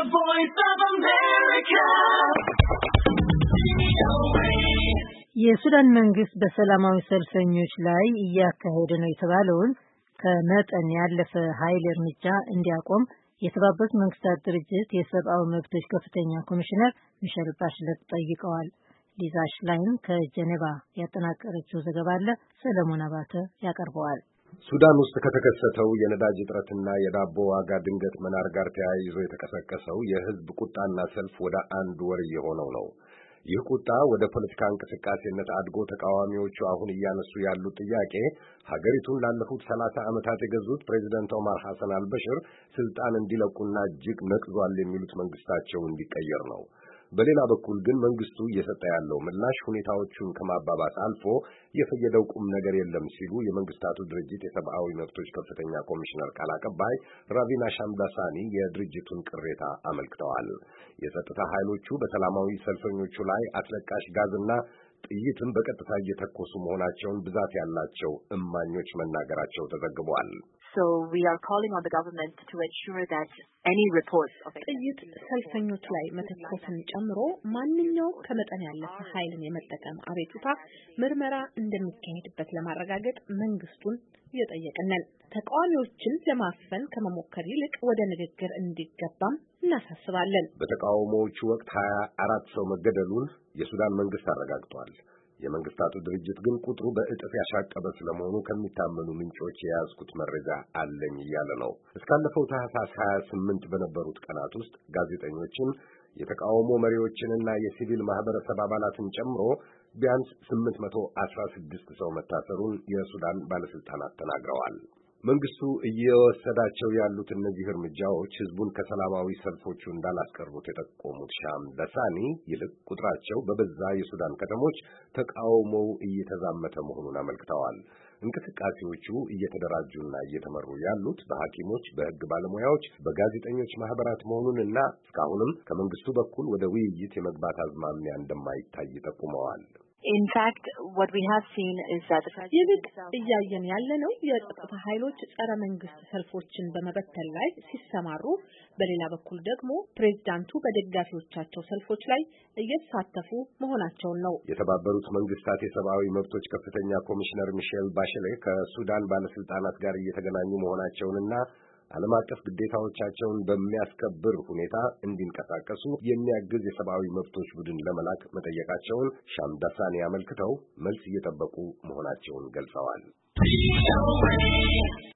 The Voice of America. የሱዳን መንግስት በሰላማዊ ሰልፈኞች ላይ እያካሄደ ነው የተባለውን ከመጠን ያለፈ ኃይል እርምጃ እንዲያቆም የተባበሩት መንግስታት ድርጅት የሰብአዊ መብቶች ከፍተኛ ኮሚሽነር ሚሼል ባሽለት ጠይቀዋል። ሊዛ ሽላይን ከጄኔቫ ያጠናቀረችው ዘገባ አለ፣ ሰለሞን አባተ ያቀርበዋል። ሱዳን ውስጥ ከተከሰተው የነዳጅ እጥረትና የዳቦ ዋጋ ድንገት መናር ጋር ተያይዞ የተቀሰቀሰው የህዝብ ቁጣና ሰልፍ ወደ አንድ ወር የሆነው ነው። ይህ ቁጣ ወደ ፖለቲካ እንቅስቃሴነት አድጎ ተቃዋሚዎቹ አሁን እያነሱ ያሉት ጥያቄ ሀገሪቱን ላለፉት 30 ዓመታት የገዙት ፕሬዚደንት ኦማር ሐሰን አልበሽር ስልጣን እንዲለቁና እጅግ ነቅዟል የሚሉት መንግስታቸው እንዲቀየር ነው። በሌላ በኩል ግን መንግስቱ እየሰጠ ያለው ምላሽ ሁኔታዎቹን ከማባባስ አልፎ የፈየደው ቁም ነገር የለም ሲሉ የመንግስታቱ ድርጅት የሰብአዊ መብቶች ከፍተኛ ኮሚሽነር ቃል አቀባይ ራቪና ሻምዳሳኒ የድርጅቱን ቅሬታ አመልክተዋል። የጸጥታ ኃይሎቹ በሰላማዊ ሰልፈኞቹ ላይ አስለቃሽ ጋዝና ጥይትም በቀጥታ እየተኮሱ መሆናቸውን ብዛት ያላቸው እማኞች መናገራቸው ተዘግቧል። So we are calling on the government to ensure that any reports of ጥይት ሰልፈኞች ላይ መተኮስን ጨምሮ ማንኛውም ከመጠን ያለፈ ኃይልን የመጠቀም አቤቱታ ምርመራ እንደሚካሄድበት ለማረጋገጥ መንግስቱን እየጠየቅን ተቃዋሚዎችን ለማፈን ከመሞከር ይልቅ ወደ ንግግር እንዲገባም እናሳስባለን። በተቃውሞዎቹ ወቅት 24 ሰው መገደሉን የሱዳን መንግስት አረጋግጧል። የመንግስታቱ ድርጅት ግን ቁጥሩ በእጥፍ ያሻቀበ ስለመሆኑ ከሚታመኑ ምንጮች የያዝኩት መረጃ አለኝ እያለ ነው። እስካለፈው ታህሳስ 28 በነበሩት ቀናት ውስጥ ጋዜጠኞችን፣ የተቃውሞ መሪዎችንና የሲቪል ማህበረሰብ አባላትን ጨምሮ ቢያንስ 816 ሰው መታሰሩን የሱዳን ባለስልጣናት ተናግረዋል። መንግስቱ እየወሰዳቸው ያሉት እነዚህ እርምጃዎች ህዝቡን ከሰላማዊ ሰልፎቹ እንዳላስቀሩት የጠቆሙት ሻምዳሳኒ ይልቅ ቁጥራቸው በበዛ የሱዳን ከተሞች ተቃውሞው እየተዛመተ መሆኑን አመልክተዋል። እንቅስቃሴዎቹ እየተደራጁና እየተመሩ ያሉት በሐኪሞች፣ በህግ ባለሙያዎች፣ በጋዜጠኞች ማህበራት መሆኑንና እስካሁንም ከመንግስቱ በኩል ወደ ውይይት የመግባት አዝማሚያ እንደማይታይ ጠቁመዋል። In fact, what we have seen is that ይልቅ እያየን ያለነው የጸጥታ ኃይሎች ጸረ መንግስት ሰልፎችን በመበተን ላይ ሲሰማሩ፣ በሌላ በኩል ደግሞ ፕሬዝዳንቱ በደጋፊዎቻቸው ሰልፎች ላይ እየተሳተፉ መሆናቸውን ነው። የተባበሩት መንግስታት የሰብአዊ መብቶች ከፍተኛ ኮሚሽነር ሚሼል ባሽሌት ከሱዳን ባለስልጣናት ጋር እየተገናኙ መሆናቸውንና ዓለም አቀፍ ግዴታዎቻቸውን በሚያስከብር ሁኔታ እንዲንቀሳቀሱ የሚያግዝ የሰብአዊ መብቶች ቡድን ለመላክ መጠየቃቸውን ሻምዳሳኒ አመልክተው መልስ እየጠበቁ መሆናቸውን ገልጸዋል።